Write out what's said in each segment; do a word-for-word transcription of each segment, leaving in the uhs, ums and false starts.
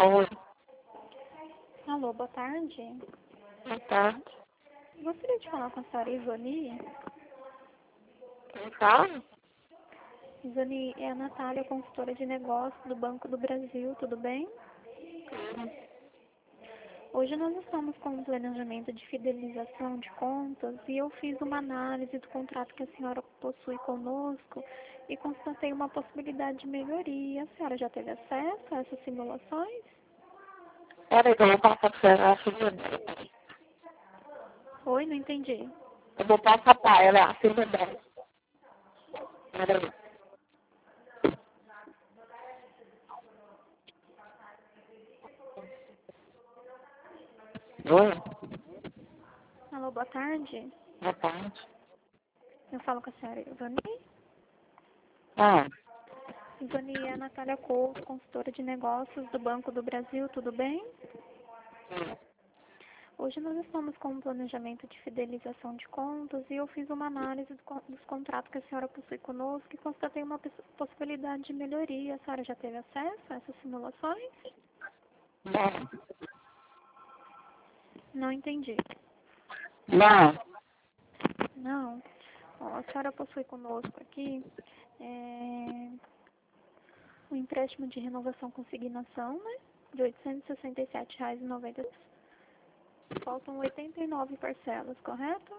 Oi, Alô, boa tarde. boa tarde. Gostaria de falar com a senhora Ivani. Quem fala? Ivani, é a Natália, consultora de negócios do Banco do Brasil, tudo bem? Hoje nós estamos com um planejamento de fidelização de contas e eu fiz uma análise do contrato que a senhora possui conosco e constatei uma possibilidade de melhoria. A senhora já teve acesso a essas simulações? Peraí que eu vou passar pra você a filha dela. Oi, não entendi. Eu vou passar pra ela, a filha dela. Peraí. Oi, Alô, boa tarde. boa tarde. Eu falo com a senhora Ivani. Ah, Ivani, é a Natália Couto, consultora de negócios do Banco do Brasil, tudo bem? Hoje nós estamos com um planejamento de fidelização de contas e eu fiz uma análise do con- dos contratos que a senhora possui conosco e constatei uma poss- possibilidade de melhoria. A senhora já teve acesso a essas simulações? não, Não entendi. não, Não. Ó, a senhora possui conosco aqui é, um empréstimo de renovação consignação, né? De oitocentos e sessenta e sete reais e noventa centavos. Faltam oitenta e nove parcelas, correto?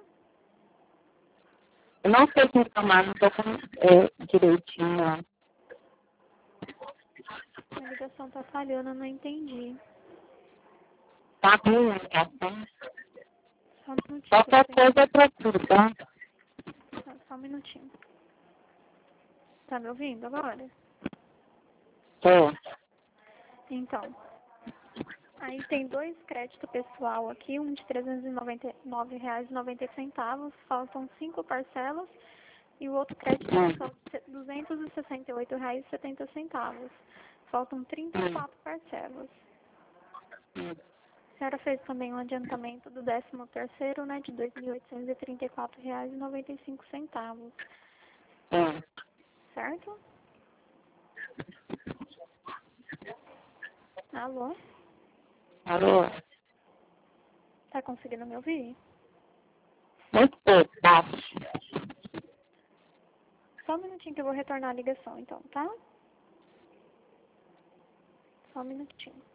eu não sei quem tomar, não tô com é, direitinho, não. A ligação tá falhando, eu não entendi. Tá ruim, tá bom? Só um minutinho que eu vou Qualquer tentar. coisa eu procuro, tá? Só, só um minutinho. Tá me ouvindo agora? Tô. Então, aí tem dois créditos pessoal aqui, um de trezentos e noventa e nove reais e noventa centavos, faltam cinco parcelas, e o outro crédito Hum, pessoal de duzentos e sessenta e oito reais e setenta centavos. Faltam trinta e hum, quatro parcelas. hum, A senhora fez também um adiantamento do décimo terceiro, né, de dois mil oitocentos e trinta e quatro reais e noventa e cinco centavos, hum. certo? Alô? Alô? Tá conseguindo me ouvir? Muito pouco, baixo. Só um minutinho que eu vou retornar a ligação, então, tá? Só um minutinho.